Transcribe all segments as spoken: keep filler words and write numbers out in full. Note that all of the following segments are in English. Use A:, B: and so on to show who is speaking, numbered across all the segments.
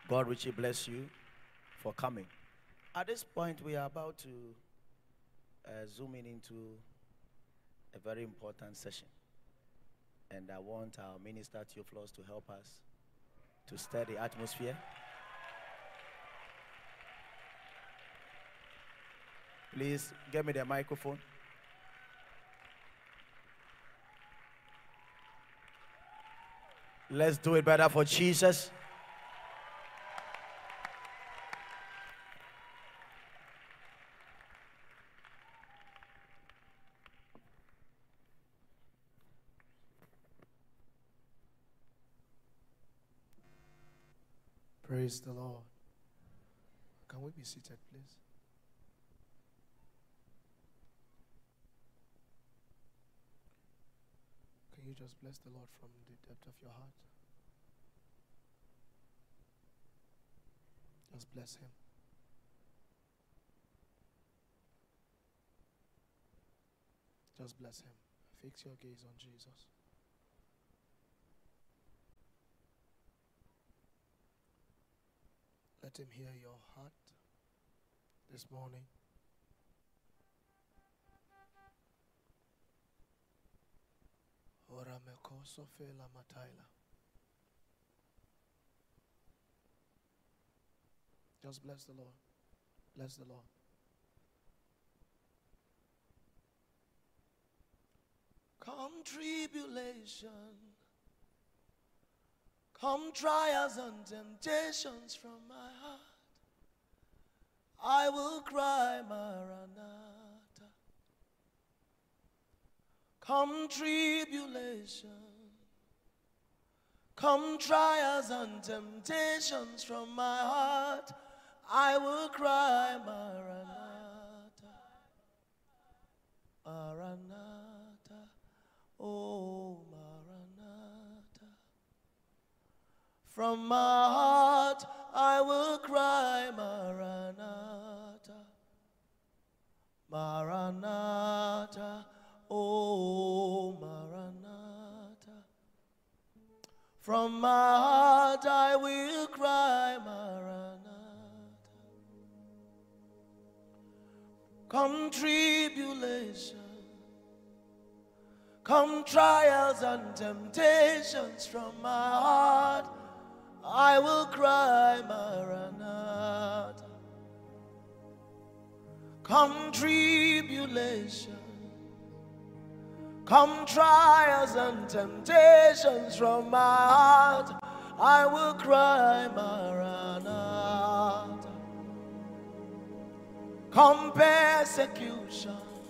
A: God richly bless you for coming. At this point, we are about to uh, zoom in into a very important session. And I want our minister, Theophilus, to help us to stir the atmosphere. Please, give me the microphone. Let's do it better for Jesus.
B: Praise the Lord. Can we be seated, please? Can you just bless the Lord from the depth of your heart? Just bless Him. Just bless Him. Fix your gaze on Jesus. Let Him hear your heart this morning. Just bless the Lord. Bless the Lord. Come tribulation, come trials and temptations from my heart, I will cry, Maranatha. Come tribulation, come trials and temptations from my heart, I will cry, Maranatha. Maranatha, oh Maranatha. From my heart I will cry, Maranatha. Maranatha, oh Maranatha. From my heart I will cry, Maranatha. Come tribulation, come trials and temptations from my heart, I will cry, Maranatha. Come tribulation, come trials and temptations from my heart, I will cry, Maranatha. Come persecution,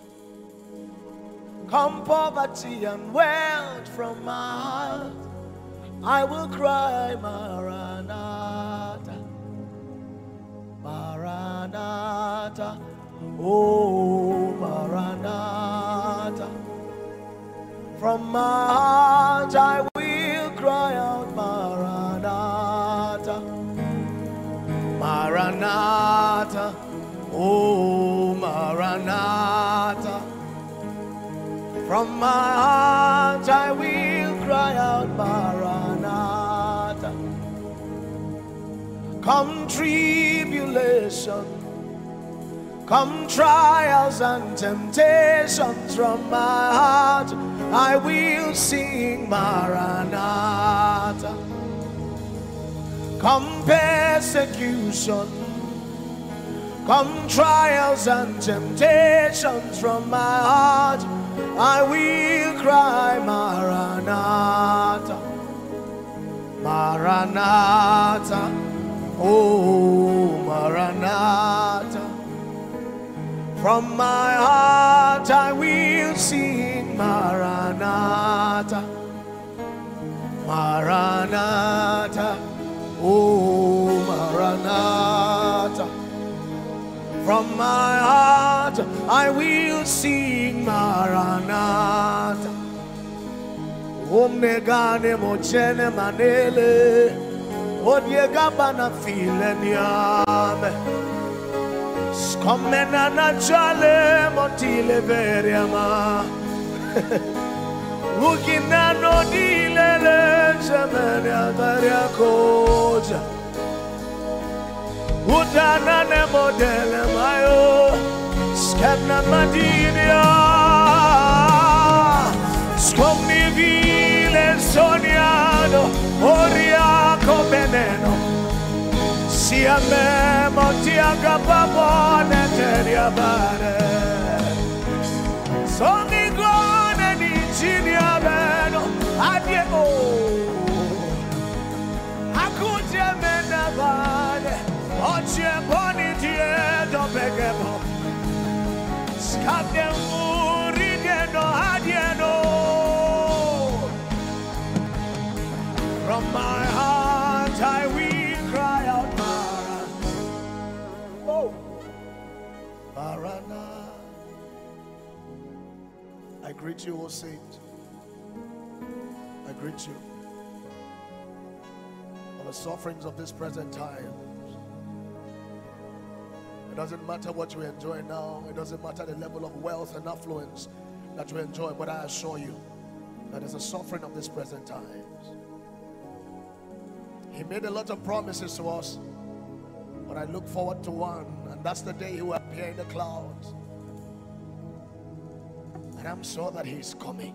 B: come poverty and wealth from my heart, I will cry, Maranatha. Maranatha, oh Maranatha. From my heart I will cry out, Maranatha. Maranatha, oh Maranatha. From my heart I will cry out, Maranatha. Come tribulation, come trials and temptations from my heart, I will sing, Maranatha. Come persecution, come trials and temptations from my heart, I will cry, Maranatha. Maranatha, oh Maranatha. From my heart I will sing, Maranatha. Maranatha, oh Maranatha. From my heart I will sing, Maranatha. Omega ne mochene manele, odiega bana file niame. Skomena na chale motile veriama. Ukina no dilele zemene ataria koja. Udana ne modele mayo, skena madinia, skomni vile soniano, oria cobeneno, sia me motiaga babone teria bare, soni gone di cinia beno, adiego, akuje menavane. Oche boni die do begebo, skapne muri die no adieno. From my heart I will cry out, Mara. Oh, Marana. I greet you, O saint. I greet you on the sufferings of this present time. It doesn't matter what you enjoy now. It doesn't matter the level of wealth and affluence that you enjoy. But I assure you that is a suffering of this present times. He made a lot of promises to us, but I look forward to one, and that's the day he will appear in the clouds. And I'm sure that he's coming.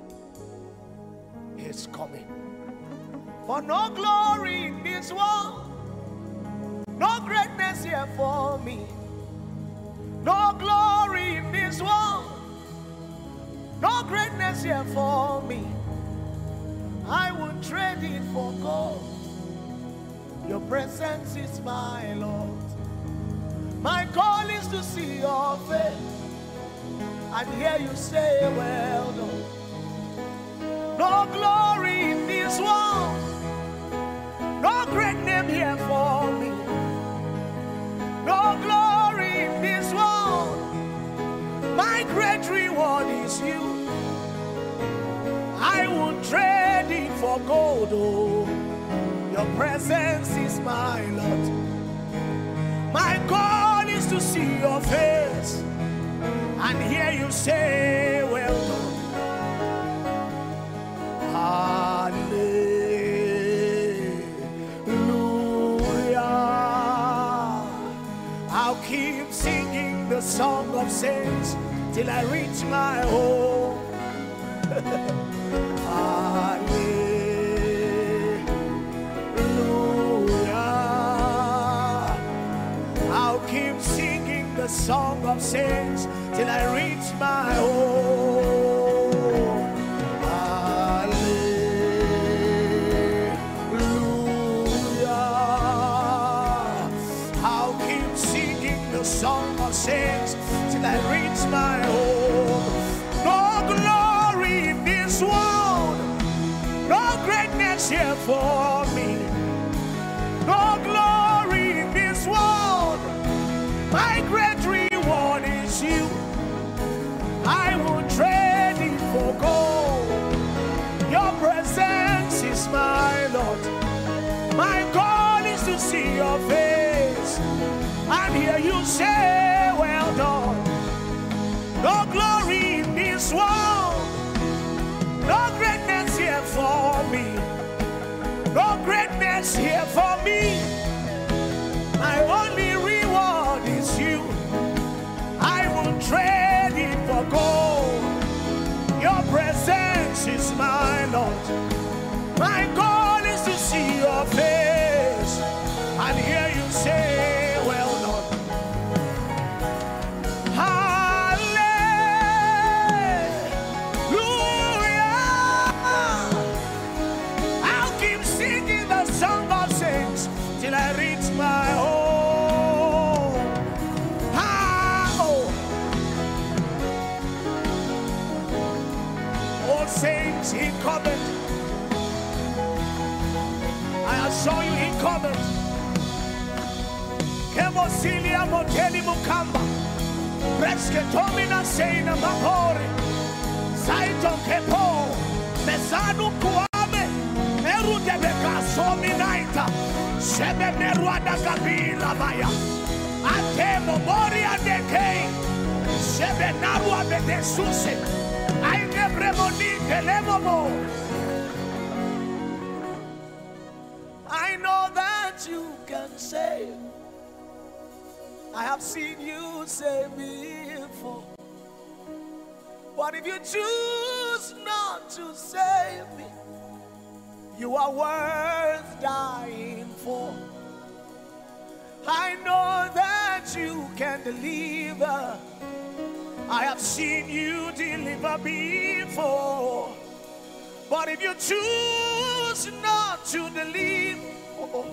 B: He's coming. For no glory in this world, no greatness here for me. No glory in this world. No greatness here for me. I would trade it for gold. Your presence is my Lord. My call is to see your face and hear you say, well done. No glory in this world. No great name here for me. No glory in this world. My great reward is you. I would trade it for gold. Oh, your presence is my Lord. My God is to see your face and hear you say, well done. Hallelujah. I'll keep singing the song of saints till I reach my home. Hallelujah. I'll keep singing the song of saints till I reach my home. Hallelujah. I'll keep singing the song of saints till I reach my home. No glory in this world, no greatness here for me. No glory in this world, my great reward is you. I will trade it for gold. Your presence is my Lord. My goal is to see your face and hear you say, well done. No glory in this world, no greatness here for me. No greatness here for me. My only reward is you. I will trade it for gold. Your presence is my Lord. My goal is to see your face and hear you say, well done. Till I reach my home. Oh, all saints, he cometh. I assure you, he cometh. Kemosilia moteli mukamba. Preske tomina seina mapore. Saito kepo. Mesanu kuame. Eru debeka sominaita. Shebe meruada kabila maya. Ate mobori adekei. Shebe narua bede suse. Aine bremoni telemomo. I know that you can save. I have seen you save me before. But if you choose not to save me, you are worth dying for. I know that you can deliver. I have seen you deliver before. But if you choose not to deliver, oh,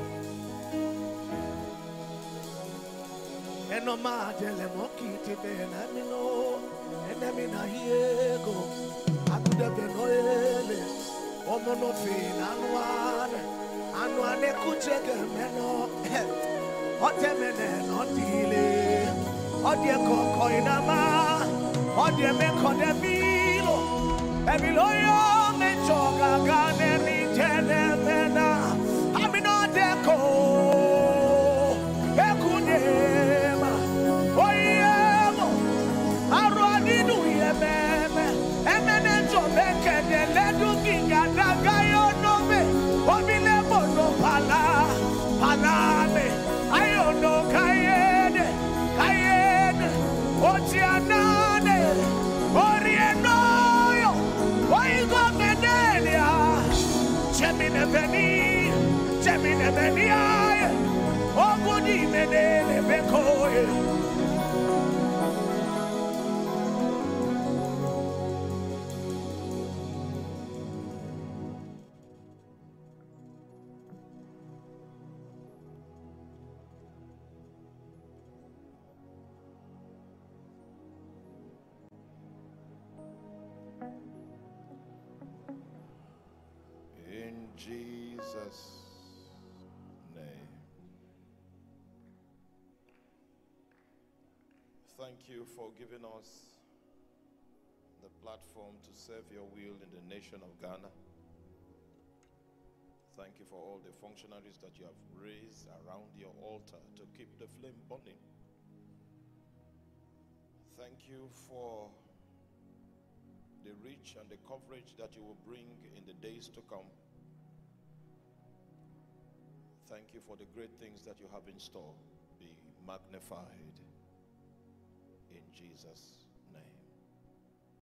B: and no matter the monkey to be an amino, and I mean, I hear go. I could have been oily, or monofin, and one, and one they could check a meno, hot men, not delay, or dear cocoinama, or dear men con the vilo, every lawyer may talk again, and tell them, I'm not deco.
C: In Jesus' name. Thank you for giving us the platform to serve your will in the nation of Ghana. Thank you for all the functionaries that you have raised around your altar to keep the flame burning. Thank you for the reach and the coverage that you will bring in the days to come. Thank you for the great things that you have in store. Be magnified in Jesus'